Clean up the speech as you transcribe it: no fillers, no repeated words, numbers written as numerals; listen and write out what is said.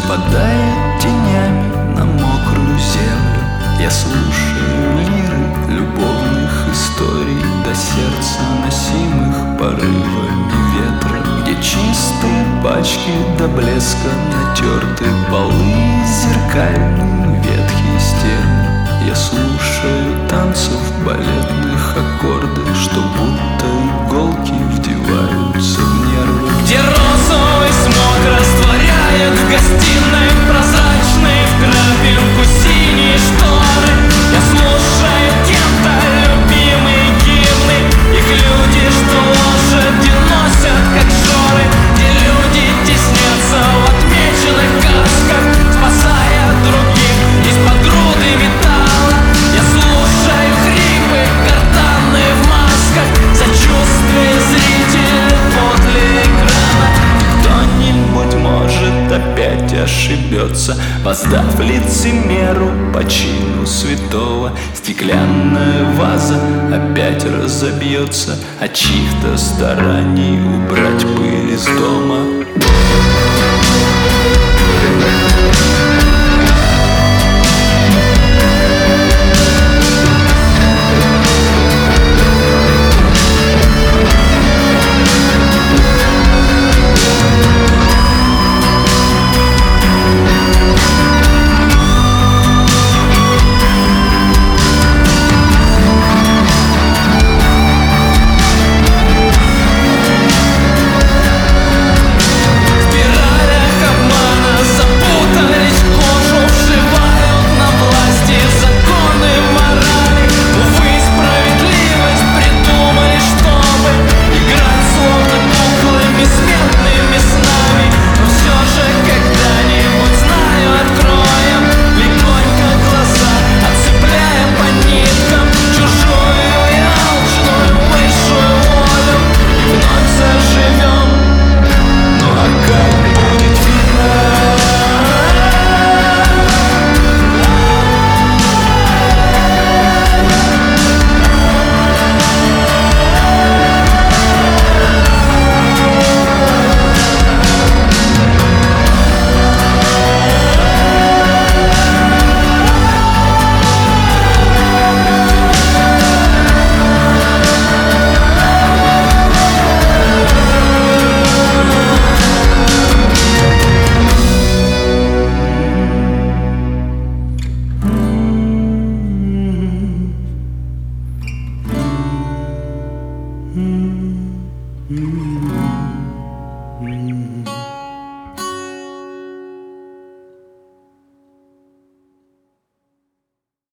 спадает тенями на мокрую землю. Я слушаю лиры любовных историй, до сердца носимых порывами ветра, где чистые пачки до блеска натерты полы, зеркальные ветхие стены. Я слушаю танцев балетных аккорды, что будто иголки вдеваются в нервы, где розовый смог растворяет в гостиной прозрачные в крапинку синие шторы. Я слушаю кем-то любимые гимны, их люди, что лошади носят как жоры, где люди теснятся в отмеченных касках, спасая других из-под груды металла. Я слушаю хрипы гортанные в масках, сочувствие зрителя подле экрана. Кто-нибудь, может, опять ошибется, воздав лицемеру по чину святого. Стеклянная ваза опять разобьется от чьих-то стараний убрать пыль из дома. Mm-hmm.